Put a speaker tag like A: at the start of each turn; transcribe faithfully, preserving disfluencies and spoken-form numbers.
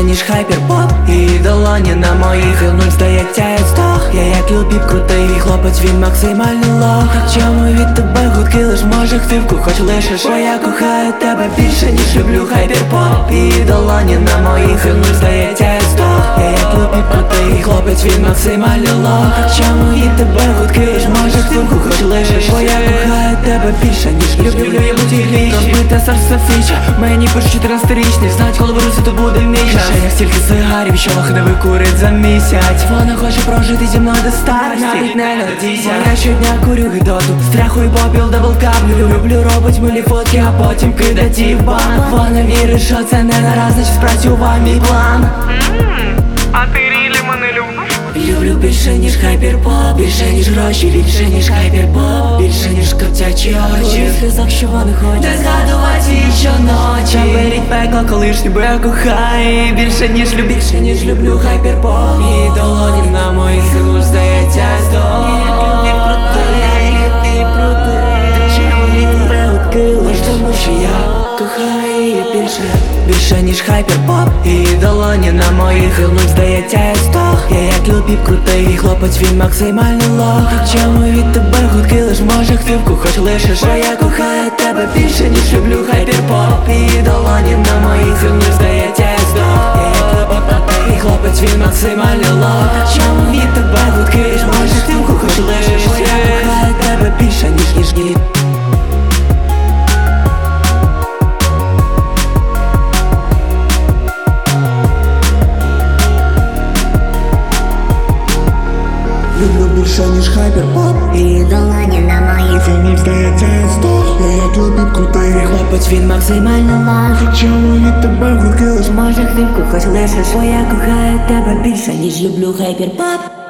A: більше, ніж хайперпоп. І долоні на моїх хилнуть, здається, я здох. Я як Ліл-Піп, крутий хлопець, він максимальний лох. Так чому від тебе гудки, лиш може хтивку, хоч лише що я кохаю тебе більше, ніж люблю хайперпоп. І долоні на моїх хилнуть, здається, я здох. Я як Ліл-Піп, крутий хлопець, він максимальний лох. Так чому від тебе гудки, лиш може хтивку, хоч лише що я кохаю тебе більше, ніж люблю. Люблю я будь гліч, розбите серце фіча. Мені пиш чотирнадцятирічний, знають, коли вируси, то буде мій час. Ще як стільки сигарів, що лохи викурить за місяць. Вона хоче прожити зі мною до старості, навіть не надійся. Я щодня курю гидоту, стряху і попіл, даблкап. Люблю, люблю, робить милі фотки, а потім кидать їх в банк. Вона вірить, що це не нараз, значить спрацював мій план.
B: А ти рілі мене любиш?
A: Люблю більше, ніж хайперпоп, більше, ніж гроші, більше, ніж хайперпоп, більше, ніж котячі очі. Сказав, що вони хочуть не згадувати їх щоночі. Беріть пекло, коли ж тебе кохає. Більше, ніж люблю, більше, ніж люблю хайперпоп. І долоні на моїх силу, здається, здох. Лиш тому, що я кохаю її більше, більше, ніж хайперпоп. І долоні на моїх хилнуть, здається, я здох. Я як Ліл-Піп, крутий хлопець, він максимальний лох. Так чому від тебе гудки, лиш може хтивку, хоч лише що я кохаю тебе більше, ніж люблю хайперпоп. І долоні на моїх хилнуть, здається, я здох. Я як Ліл-Піп, крутий хлопець, він максимальний лох. Так чому від тебе гудки, лиш може хтивку, хоч лише що я кохаю тебе більше, ніж ніж ні.
C: Люблю більше, ніж хайперпоп.
D: І долоні на моїх
C: Мені здається, я здох. Я як Ліл-Піп, крутий
A: Хлопець, він максимально лох.
C: чому від тебе гудки, лиш
A: Може хвильку, хоч лише що я кохаю тебе більше, ніж люблю хайперпоп.